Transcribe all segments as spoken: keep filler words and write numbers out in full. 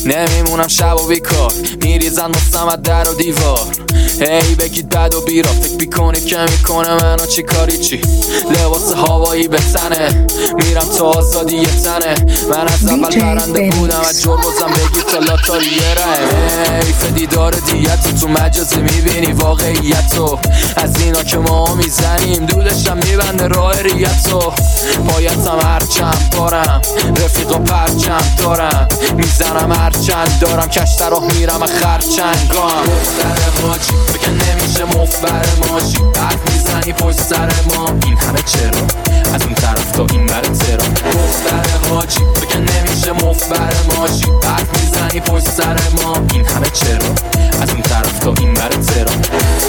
نمیمونم شب و بیکار، میریزن مستمد در و دیوار. هی بگید بد و بیرا، فکر بیکنید که میکنه منو چی کاری چی. لباس هوایی به تنه، میرم تا آزادی یه تنه. من از اول برنده بودم، از جربازم بگید تا لاتاری یه ره. حیف دیدار دیت تو مجازی میبینی واقعیتو، از اینا که ما میزنیم دودشم میبنده راه ریتو. پایتم هرچند بارم، رفیق و پرچند دارم، میزنم هرچند دارم، کشت راه میرم خرچنگام. دختر حاجی بگن نمیشه مفبر ماشی، حرف میزنی پشت سر ما، این همه چرا از اون طرف تا این بر تهران. دختر حاجی بگن نمیشه مفبر ماشی، حرف میزنی پشت سر ما، این همه چرا از اون طرف تا این بر تهران.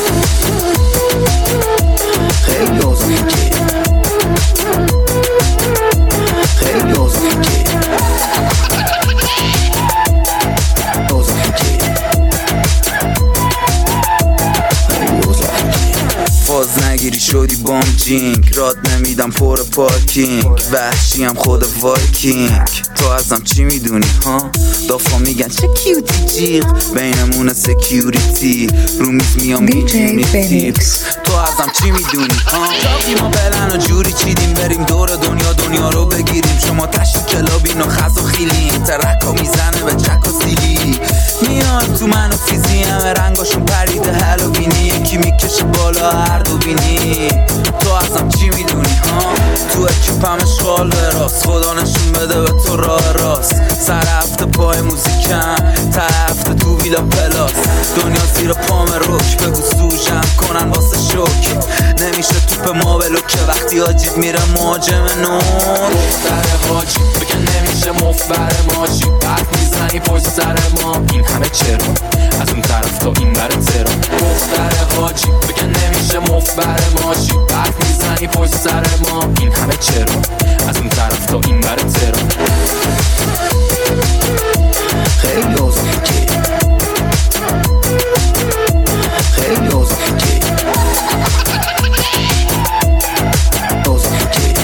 خیلی اوضاع که خیلی اوضاع که اوضاع که خیلی اوضاع که فاز نگیری شدی بام جینگ، راد نمیدم پر پارکینگ، وحشیم خود وایکینگ. تو ازم چی میدونی ها؟ دافا میگن چه کیوتی جیغ، بینمون سکیوریتی رو میز میام میونیتی. تو ازم چی میدونی ها؟ چاقی ما بلن و جوری چیدیم بریم دور دنیا دنیا رو بگیریم. شما تشت کلابین و خز و خیلیم، ترک ها میزنه به چک و سیلی. میان تو من و فیزی همه رنگاشون پریده هلوینی، یکی میکشه بالا هر دو بینی. تو ازم چی میدونی ها؟ تو اکیپم اشغال براست، خدا نشون بده به تو راه راست. سر هفته پای موزیکم، تا هفته تو ویلا پلاس. دنیا زیر پام روک، بگو سوشم کنن واسه شوک. نمیشه توپ ما بلوکه وقتی آجید میره مهاجم نور. دختر حاجی بگن نمیشه مفبر ماشی، حرف میزنی پشت سر ما، این همه چرا از اون طرف تا این بر تهران. دختر حاجی بگن نمیشه مفبر ماشی، حرف میزنی پشت سر ما، این همه چرا از اون طرف تا این بر تهران. خیلی اوضاع که خیلی اوضاع که اوضاع که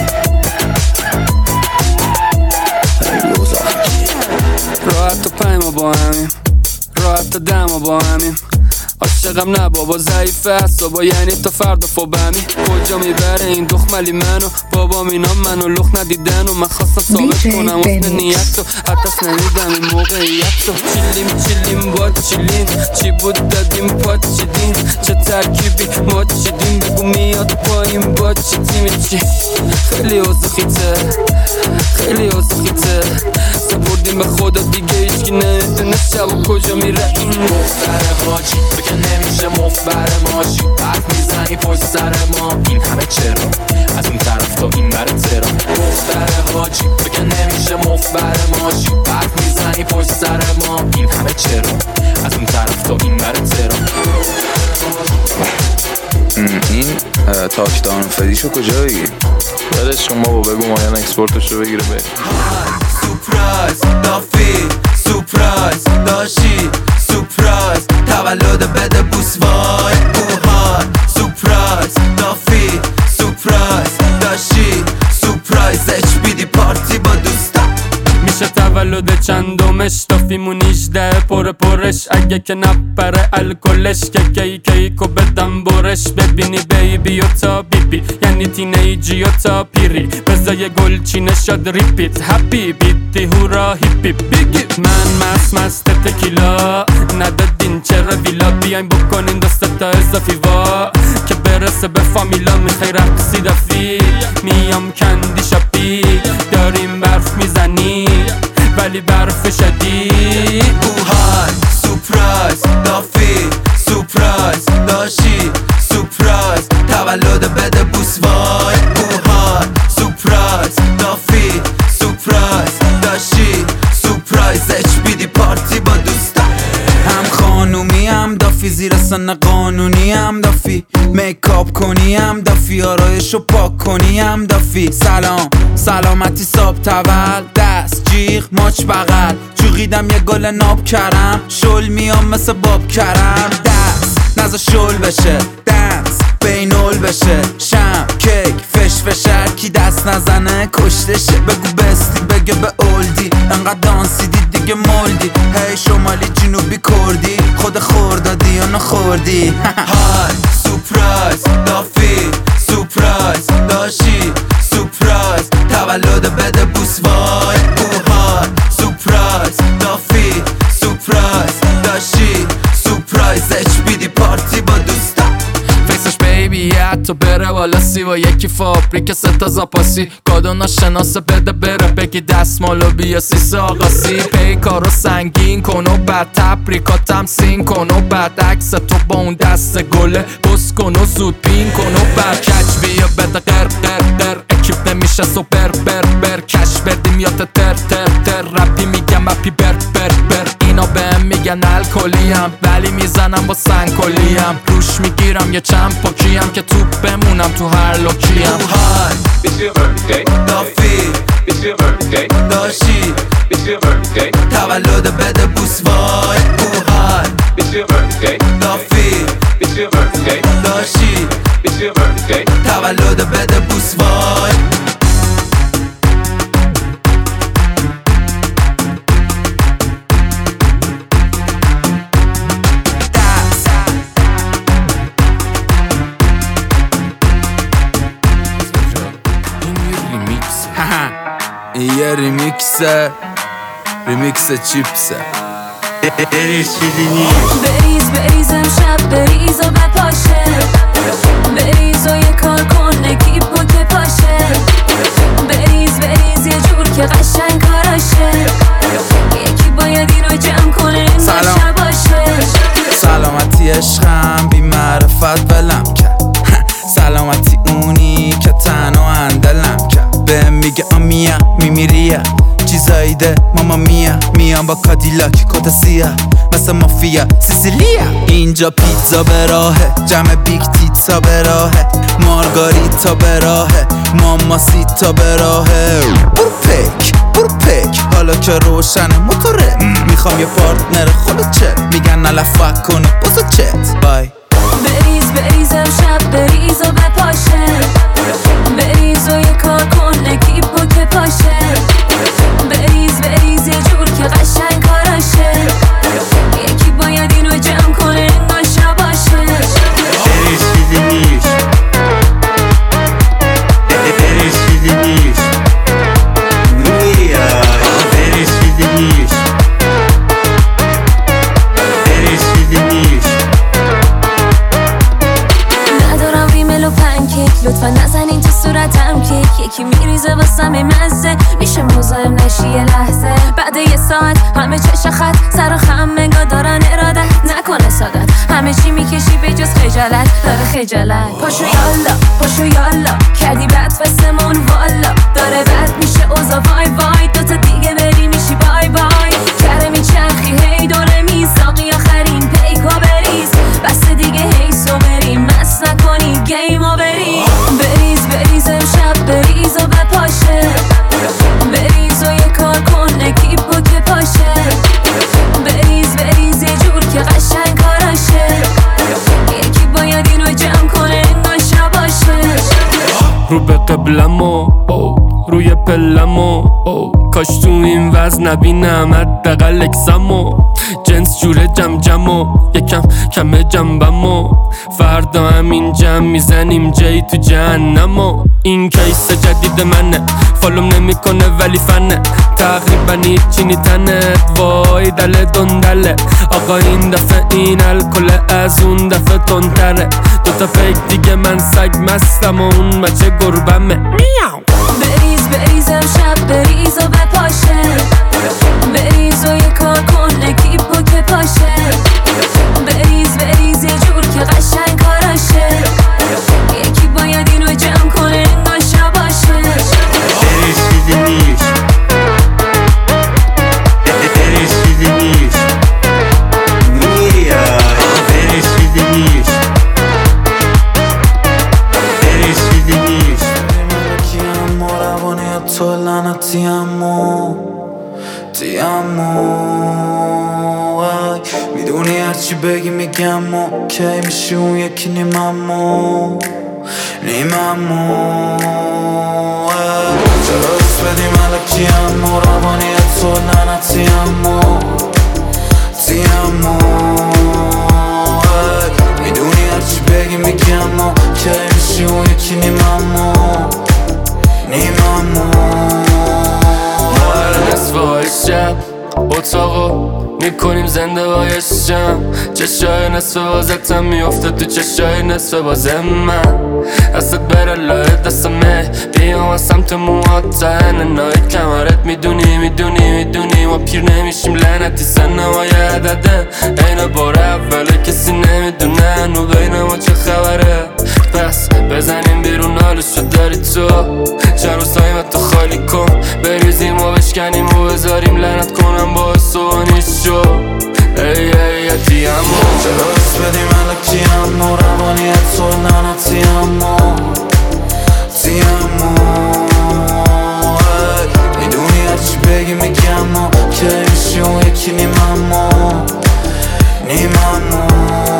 خیلی اوضاع که راحت و پای ما با همیم، راحت و دم ما با همیم. عاشقم نه بابا ضعیفه حسابا، یعنی تا فردا فوبمی. کجا میبره این دخملی منو، بابام اینا منو لخ ندیدن و من خواستم ثابت کنم حسن نیت و حدس نمیدم این موقعیت رو. چیلیم چیلیم با چیلین، چی بود دادیم پات چیدین، چه ترکیبی ما چیدیم، بگو میاد پایین با چی تیمی چی. خیلی اوزخیته خیلی اوزخیته، سپردیم به خدا دیگه هیچکی نمیدونه شب و کجا میره این. دختر حاجی بگن نمیشه مفبر ماشی، حرف میزنی پشت سر ما، این همه چرا از اون طرف تا این بر تهران. دختر حاجی بگن نمیشه مفبر ماشی، حرف میزنی پشت سر ما، این همه چرا از اون طرف تا این بر تهران. این تاکدان فریشو کجا بگیریم؟ یادش کن بابا، بگو مایان اکسپورتشو بگیره بریم. سورپرایز دافی، سورپرایز داشی، سورپرایز تولد بده بوس وای اوهای. سورپرایز دافی، سورپرایز داشی، سورپرایز اچ بی دی پارتی با دوستا. میشه تولد چندمش، دافیمون هجده پر پرش. اگه که نپره الکلش، که کی کیکو بدم برش. ببینی بیبی و تا بیبی، یعنی تینیجی و تا پیری. بزای گل چی نشاد ریپیت، هپی بیتی هورا هیپی بیگی. من مست مست تکیلا، ندادین چرا ویلا، بیاین بکنین دسته تا اضافی وا، که برسه به فامیلا. میخوای رقصی دافی، میام کندی شاپی، داریم برف میزنی ولی برف شدید. اوهای سورپرایز دافی، سورپرایز داشی، سورپرایز تولد بده بوس وای اوهای. سورپرایز دافی، سورپرایز داشی، سورپرایز اچ بی دی پارتی با دوستا. هم خانومی هم دافی، زیر سن قانونی هم دافی، میکاپ کنی هم دافی، آرایشو پاک کنی هم دافی. سلام سلامتی ساب تول، دست جیغ ماچ بغل، چوغیدم یه گل ناب کرم، شل میام مثل باب کرم. دست نزا شل بشه، دنس بینول بشه، شم کیک فش فش هرکی دست نزنه کشتشه. بگو بستی بگه به اولدی انقدر دانسیدی دیگه مولدی. هی شمالی جنوبی کردی خود خوردادی یا نخوردی. های سورپرایز دافی سورپرایز داشی سورپرایز تولد بده بوس وای. اوهای سورپرایز دافی سورپرایز داشی سورپرایز اچ بی دی پارتی با دوستا. فیسش بیبی حتی بره والا سی و یکی فابریک ستا زاپاسی کادو ناشناسه بده بره بگی دستمالو بیا سیس آقاسی. پیکارو سنگین کن و بعد تبریکاتم سین کن و بعد عکس تو با اون دست گله بس کن و زود پین کن و بعد کچ بیا بده قر قر قر اکیپ نمیشه سوپر بر بر کش بردیم یا تر تر تر رپی میگم اپی بر بر بر. اینا بهم میگن الکلیم ولی میزنم با سنگکلیم. روش میگیرم یه چند پاکیم که توپ بمونم تو هر لوکیم. اوهای دافی داشی تولد بده بوس وای. اوهای دافی داشی تولد بده بوس وای. یه ریمیکسه ریمیکس چیپسه. بریز بریز امشب بریز و بپاشه. بریز و یه کار کن نکیب و که پاشه. بریز بریز یه جور که قشنگ کاراشه. یکی باید اینو جمع کنه نشه باشه. سلامتی عشقم بی معرفت ولم کرد. سلامتی اونی که تنها اندلم کرد. بهم میگه آمیا میمیریا چیزایی ده ماما میا. میام با کادیلاک کتا سیاه مثل مافیا سیسیلیا. اینجا پیتزا به راهه جمع بیگ تیتزا به راهه مارگاریتا به راهه ماماسیتا به راهه. برو پک برو پک حالا که روشنه موتوره. میخوام یه پارتنر خود چت میگن نلفک کنه بازو چت بای. بریز بریز امشب بریز و بپاشه. بریز و یه کار کن نکیب و که پاشه. بریز بریز یه جور که قشنگ کاراشه. یکی باید اینو جمع کنه نشه باشه. بریز چیزی نیست بریز چیزی نیست بریز چیزی نیست بریز چیزی نیست. ندارم ریمل و پنکیک لطفا نزنین تو صورتم کیک. یکی میریزه واسم مزه میشه مزاحم نشی یه لحظه. بعد یه ساعت همه چش خط سر و خم نگاه دارن ارادت نکنه سادت. همه چی میکشی به جز خجالت داره خجالت. پاشو یالا پاشو یالا کردی بد فستمون والا. داره بد میشه اوزا وای وای دوتا دیگه بری میشی بای بای. کره میچرخی هی دوره میساقی آخرین پیکا بریز. بس دیگه هیسو بریم مس نکنی گیمو بری. بریز بریز امشب بریز و بپاشه. بریز و یه کار کن نکیب و که پاشه. بریز بریز یه جور که قشنگ کاراشه. یکی باید اینو جمع کنه نشه باشه. رو به قبلمو روی پلمو کاش تو این وزن نبینم حداقل اکسمو. جنس جوره جم جمو یکم کم جنبمو. فردا همین جمع میزنیم جی تو جهنمو. این کیس جدید منه فالوم نمیکنه ولی فنه. تقریبا هیچی نی تنت وای دل دندله. آقا این دفعه این الکل از اون دفعه تندتره. دوتا فیک دیگه من سگ مستم و اون بچه گربمه میاو. بریز بریز امشب بریز و بپاشه. بریز و یه کار کن نکیب و که پاشه. بریز بریز یه جور که قشنگ کاراشه. یکی باید اینو جمع کنه نشه باشه. بریز چیزی نیست بریز چیزی نیست بریز چیزی نیست بریز چیزی نیست. کیم روانی تو لعنتیمو تیمو. میدونی هرچی بگی میگم و کی میشی اون یکی نیممو. نیممو چرا دوست بدی ملکی امو روانیت تو لعنتی امو تیمو میدونی هرچی بگی میگی اما که میشی اون یکی نیممو نیممو نصف های شب اتاقو میکنیم زنده بایشم چشای نصف بازتم میفته تو چشای نصف بازم من دستت بره لای دستمه بیام از سمت موهات نای کمرت میدونی میدونی میدونی ما پیر نمیشیم لعنتی سنمای عدده این بار اوله کسی نمیدونه نو بین ما چه خبره پس بزنیم بیرون حالشو داری تو چند روز تو خالی کن بریزیم و بشکنیم و بذاریم لعنت کنم با سوانی شو ای ای یتی امو چرا دوست بدی ملکی امو روانیت تو لعنتی امو تی امو میدونی هرچی بگی میگی اما که میشی اون یکی نیممو نیممو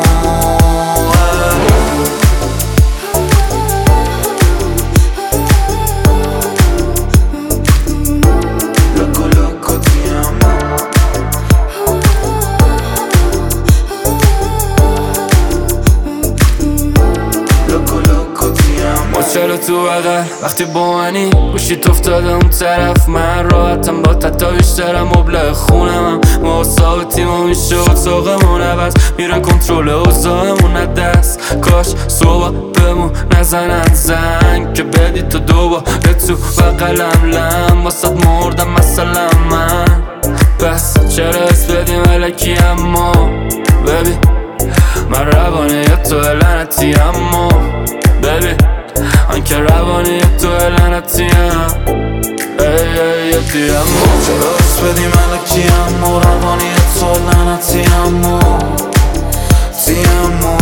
چرا تو بغل وقتی با منی گوشیت افتاده اون طرف من راحتم با تتا بیشترم مبلغ خونمم ما ثابتیم و میشه اتاقمون عوض میره کنترل اوضاعمون از دست کاش صبح بمون نزنن زنگ که بدی تو دوباره تو بغلم لم واسد مردم مثلا من پس چرا اسم بدی ملکی اما ببین من روانه تو لعنتی اما ببین من که روانی تو لعنتیم ای ای یتی امو چرا دوست بدی ملکی امو روانی تو لعنتی امو تی امو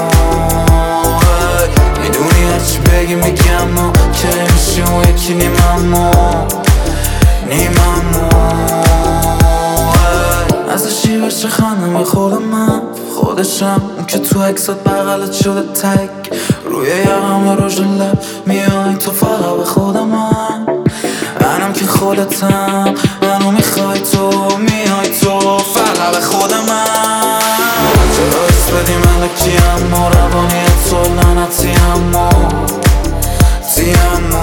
میدونی هرچی بگی میگی اما که میشی اون یکی نیممو نیممو ازشی بشه خندم یه خود من خودشم اون که تو اکسات بغلت شده تک روی یقم و روژ لب میای تو فقط به خود من منم که خودتم منو میخوای تو میای تو فقط به خود من چرا دوست بدی ملکی اما روانیت تو لعنتی اما تی امو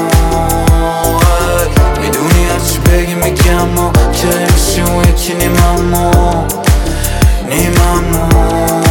میدونی هرچی بگی میگی اما که میشی اون یکی نیممو نیممو